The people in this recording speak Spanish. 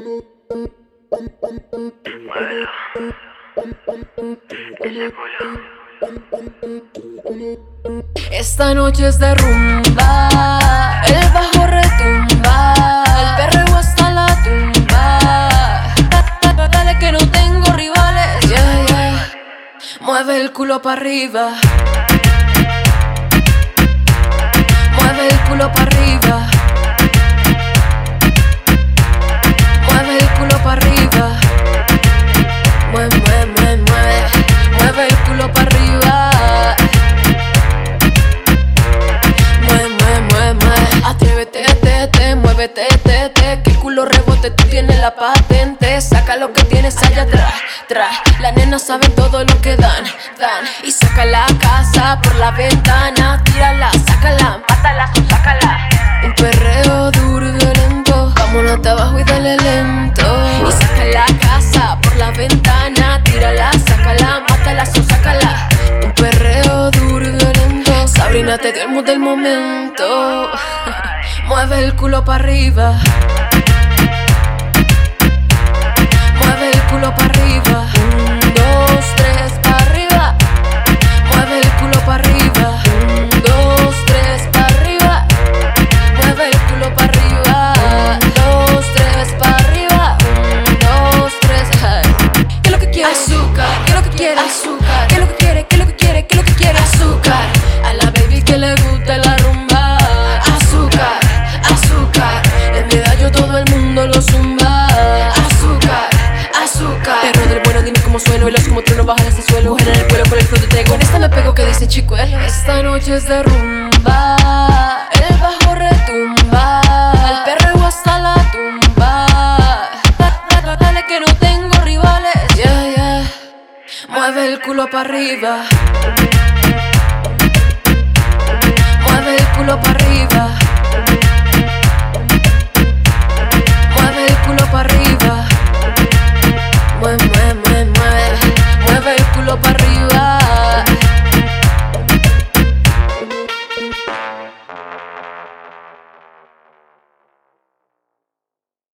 Esta noche es de rumba, el bajo retumba, el perreo hasta la tumba. Dale que no tengo rivales, yeah, yeah. Mueve el culo para arriba, mueve el culo para arriba, mueve el culo para arriba, mueve, mueve, mueve, mueve, mueve el culo para arriba. Atrévete, muévete, que el culo rebote, tú tienes la patente. Saca lo que tienes allá atrás, la nena sabe todo lo que dan. Y saca la casa por la ventana, tírala, sácala, mátala, sácala. Un perreo duro y violento, vámonos de abajo y dale lento. Y saca la casa por la ventana, tírala, sácala, mátala, sácala. Un perreo duro y violento, Sabrina te dio el mood del momento. Mueve el culo para arriba, mueve el culo para arriba. 1, 2, 3, para arriba. Mueve el culo para arriba. 1, 2, 3, para arriba. Mueve el culo para arriba. 1, 2, 3, para arriba. 1, 2, 3, ¿qué es lo que quiere? Azúcar. ¿Qué es lo que quiere? Azúcar. ¿Qué es lo que quiere? ¿Qué es lo que quiere? ¿Qué es lo que quiere? Azúcar. A la baby que le gusta la rumba. Azúcar. En mi gallo todo el mundo lo zumba. Azúcar. Perro del bueno, dime cómo sueno. Veloz como trueno, baja ese suelo. Mujer en el cuero con el flow de tego. En esta me pego que dice chicuelo. Esta noche es de rumba, el bajo retumba, el perreo hasta la tumba. Dale que no tengo rivales, yeah, yeah. Mueve el culo para arriba, mueve el culo para arriba.